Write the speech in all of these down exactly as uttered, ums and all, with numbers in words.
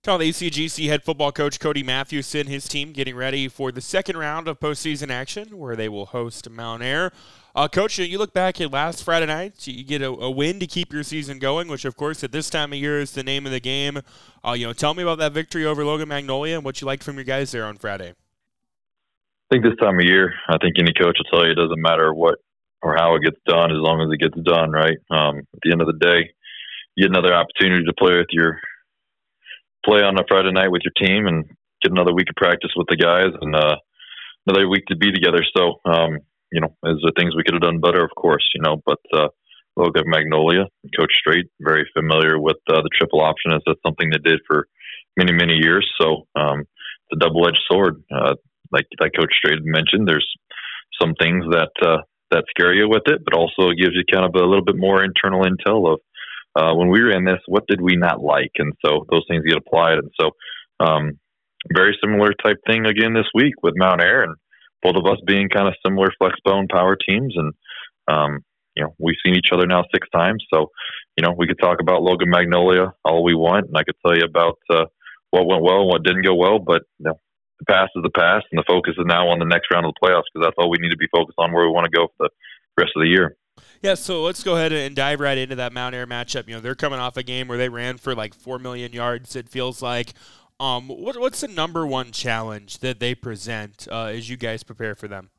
Call A C G C head football coach Cody Mathewson, his team getting ready for the second round of postseason action where they will host Mount Ayr. Uh, Coach, you look back at last Friday night, you get a, a win to keep your season going, which of course at this time of year is the name of the game. Uh, you know, tell me about that victory over Logan Magnolia and what you liked from your guys there on Friday. I think this time of year, I think any coach will tell you it doesn't matter what or how it gets done as long as it gets done, right? Um, at the end of the day, you get another opportunity to play with your play on a Friday night with your team and get another week of practice with the guys and uh, another week to be together. So, um, you know, is there things we could have done better? Of course, you know, but uh, Logan Magnolia, Coach Strait, very familiar with uh, the triple option as that's something they did for many, many years. So um, it's a double-edged sword. Uh, like, like Coach Strait mentioned, there's some things that, uh, that scare you with it, but also it gives you kind of a little bit more internal intel of, Uh, when we were in this, what did we not like? And so those things get applied. And so um, very similar type thing again this week with Mount Ayr and both of us being kind of similar flex bone power teams. And, um, you know, we've seen each other now six times. So, you know, we could talk about Logan Magnolia all we want. And I could tell you about uh, what went well and what didn't go well. But, you know, the past is the past. And the focus is now on the next round of the playoffs because that's all we need to be focused on where we want to go for the rest of the year. Yeah, so let's go ahead and dive right into that Mount Ayr matchup. You know, they're coming off a game where they ran for like four million yards, it feels like. Um, what, what's the number one challenge that they present uh, as you guys prepare for them?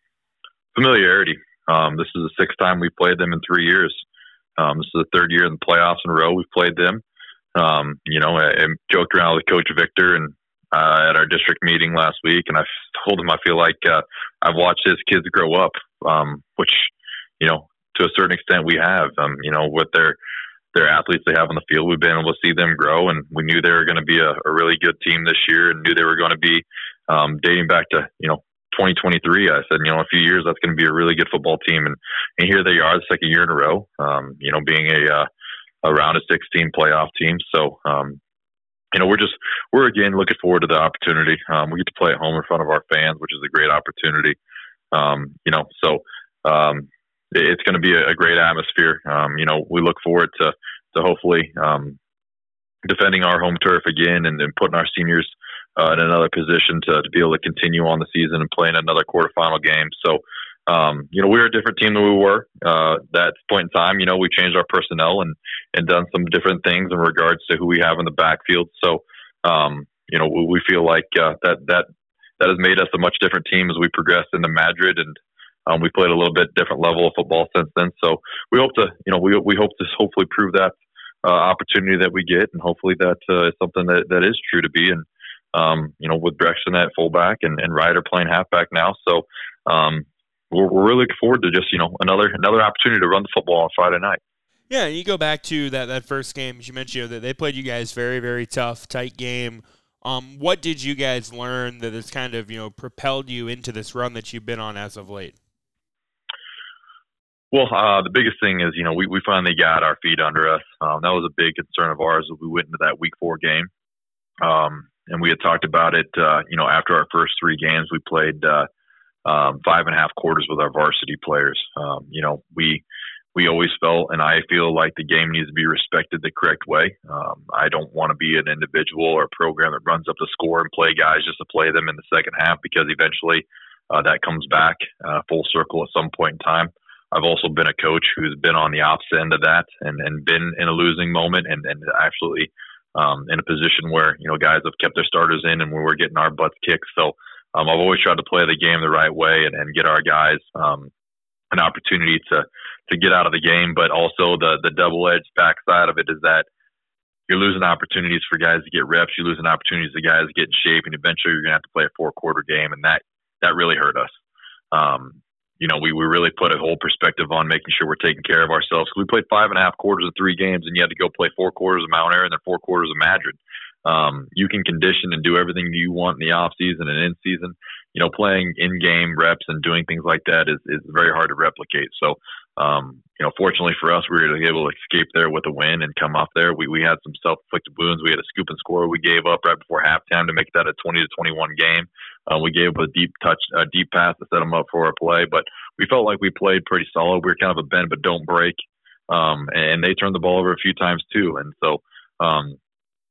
Familiarity. Um, this is the sixth time we've played them in three years. Um, this is the third year in the playoffs in a row we've played them. Um, you know, I, I joked around with Coach Victor and uh, at our district meeting last week, and I told him I feel like uh, I've watched his kids grow up, um, which, you know, to a certain extent we have, um, you know, with their, their athletes they have on the field, we've been able to see them grow, and we knew they were going to be a, a really good team this year and knew they were going to be um, dating back to, you know, twenty twenty-three. I said, you know, in a few years, that's going to be a really good football team. And, and here they are the second year in a row, um, you know, being a, uh, a round of sixteen playoff team. So, um, you know, we're just, we're again, looking forward to the opportunity. Um, we get to play at home in front of our fans, which is a great opportunity. Um, you know, so, um, it's going to be a great atmosphere. Um, you know, we look forward to, to hopefully um, defending our home turf again and, and putting our seniors uh, in another position to, to be able to continue on the season and play in another quarterfinal game. So, um, you know, we're a different team than we were uh, at that point in time. You know, we changed our personnel and, and done some different things in regards to who we have in the backfield. So, um, you know, we, we feel like uh, that, that, that has made us a much different team as we progress into Madrid, and Um, we played a little bit different level of football since then. So we hope to, you know, we we hope to hopefully prove that uh, opportunity that we get, and hopefully that uh, is something that, that is true to be. And, um, you know, with Braxton at fullback and, and Ryder playing halfback now. So um, we're, we're really looking forward to just, you know, another another opportunity to run the football on Friday night. Yeah, you go back to that, that first game, as you mentioned, you know, that they played you guys very, very tough, tight game. Um, what did you guys learn that has kind of, you know, propelled you into this run that you've been on as of late? Well, uh, the biggest thing is, you know, we, we finally got our feet under us. Um, that was a big concern of ours as we went into that week four game. Um, and we had talked about it, uh, you know, after our first three games, we played uh, um, five and a half quarters with our varsity players. Um, you know, we we always felt, and I feel like the game needs to be respected the correct way. Um, I don't want to be an individual or a program that runs up the score and play guys just to play them in the second half, because eventually uh, that comes back uh, full circle at some point in time. I've also been a coach who's been on the opposite end of that and, and been in a losing moment and, and actually um, in a position where, you know, guys have kept their starters in and we were getting our butts kicked. So um, I've always tried to play the game the right way and, and get our guys um, an opportunity to, to get out of the game. But also the, the double-edged backside of it is that you're losing opportunities for guys to get reps. You're losing opportunities for guys to get in shape, and eventually you're going to have to play a four-quarter game, and that, that really hurt us. Um, You know, we, we really put a whole perspective on making sure we're taking care of ourselves. We played five and a half quarters of three games, and you had to go play four quarters of Mount Ayr and then four quarters of Madrid. Um, you can condition and do everything you want in the off season and in season. You know, playing in-game reps and doing things like that is, is very hard to replicate. So, um, you know, fortunately for us, we were able to escape there with a win and come off there. We we had some self-inflicted wounds. We had a scoop and score we gave up right before halftime to make that a twenty to twenty-one game. Uh, we gave up a deep touch, a deep pass to set them up for a play, but we felt like we played pretty solid. We were kind of a bend but don't break, um, and they turned the ball over a few times too. And so, um,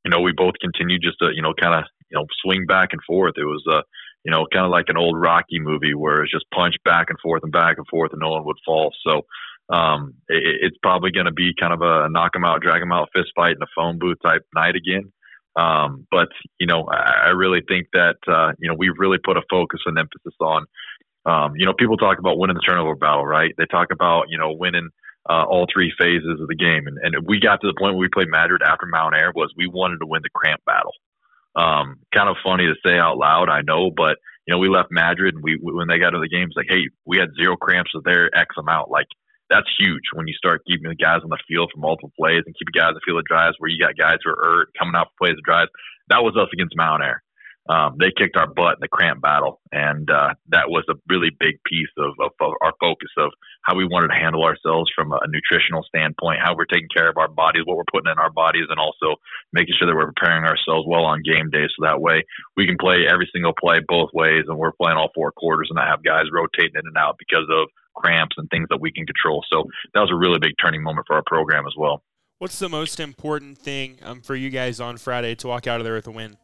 you know, we both continued just to, you know, kind of, you know, swing back and forth. It was, uh, you know, kind of like an old Rocky movie where it's just punch back and forth and back and forth and no one would fall. So um, it, it's probably going to be kind of a knock 'em out, drag 'em out fist fight in a phone booth type night again. Um, but, you know, I, I really think that, uh, you know, we've really put a focus and emphasis on, um, you know, people talk about winning the turnover battle, right? They talk about, you know, winning uh, all three phases of the game. And, and we got to the point where we played Madrid after Mount Air was we wanted to win the cramp battle. Um, kind of funny to say out loud, I know, but, you know, we left Madrid and we, when they got to the game, it's like, hey, we had zero cramps, so they're X amount. Like, that's huge when you start keeping the guys on the field for multiple plays and keeping guys on the field of drives where you got guys who are hurt coming out for plays of drives. That was us against Mount Air. Um, they kicked our butt in the cramp battle, and uh, that was a really big piece of, of, of our focus of how we wanted to handle ourselves from a, a nutritional standpoint, how we're taking care of our bodies, what we're putting in our bodies, and also making sure that we're preparing ourselves well on game day so that way we can play every single play both ways, and we're playing all four quarters and not have guys rotating in and out because of cramps and things that we can control. So that was a really big turning moment for our program as well. What's the most important thing um, for you guys on Friday to walk out of there with a win?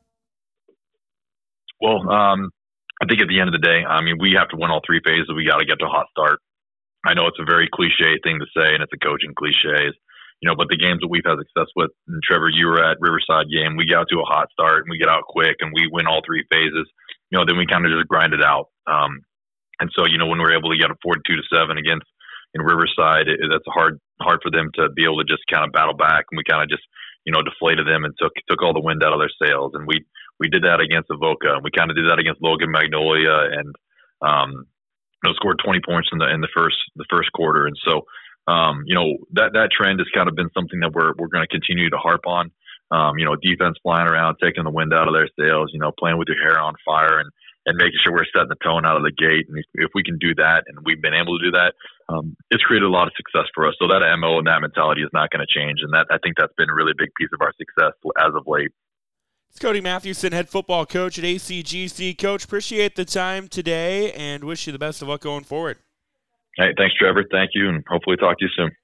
Well, um, I think at the end of the day, I mean, we have to win all three phases. We got to get to a hot start. I know it's a very cliche thing to say, and it's a coaching cliche, you know, but the games that we've had success with, and Trevor, you were at Riverside game, we got to a hot start, and we get out quick, and we win all three phases. You know, then we kind of just grind it out. Um, and so, you know, when we're able to get a forty-two to seven against in Riverside, it, that's hard hard for them to be able to just kind of battle back, and we kind of just, you know, deflated them and took took all the wind out of their sails. And we we did that against Avoca, and we kind of did that against Logan Magnolia, and um, you know, scored twenty points in the in the first the first quarter. And so, um, you know, that that trend has kind of been something that we're we're going to continue to harp on. Um, you know, defense flying around, taking the wind out of their sails, you know, playing with your hair on fire, and and making sure we're setting the tone out of the gate. And if, if we can do that, and we've been able to do that, um, it's created a lot of success for us. So that M O and that mentality is not going to change. And that I think that's been a really big piece of our success as of late. It's Cody Mathewson, head football coach at A C G C. Coach, appreciate the time today and wish you the best of luck going forward. Hey, thanks, Trevor. Thank you, and hopefully talk to you soon.